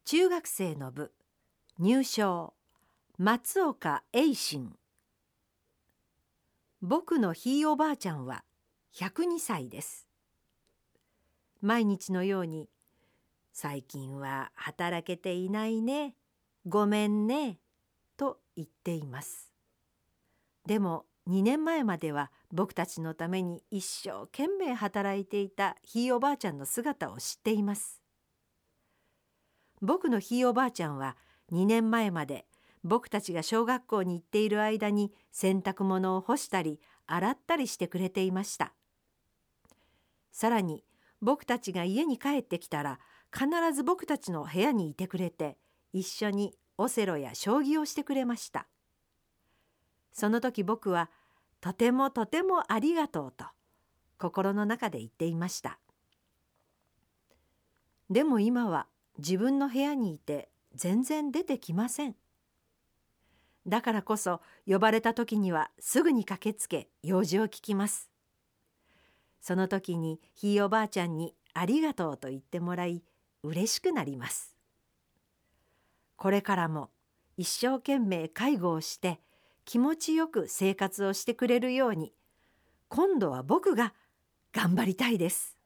中学生の部入賞松岡栄心。僕のひいおばあちゃんは102歳です。毎日のように最近は働けていないね、ごめんねと言っています。でも2年前までは僕たちのために一生懸命働いていたひいおばあちゃんの姿を知っています。僕のひいおばあちゃんは2年前まで僕たちが小学校に行っている間に洗濯物を干したり洗ったりしてくれていました。さらに僕たちが家に帰ってきたら必ず僕たちの部屋にいてくれて一緒にオセロや将棋をしてくれました。その時僕はとてもとてもありがとうと心の中で言っていました。でも今は自分の部屋にいて全然出てきません。だからこそ呼ばれた時にはすぐに駆けつけ用事を聞きます。その時にひいおばあちゃんにありがとうと言ってもらい嬉しくなります。これからも一生懸命介護をして気持ちよく生活をしてくれるように今度は僕が頑張りたいです。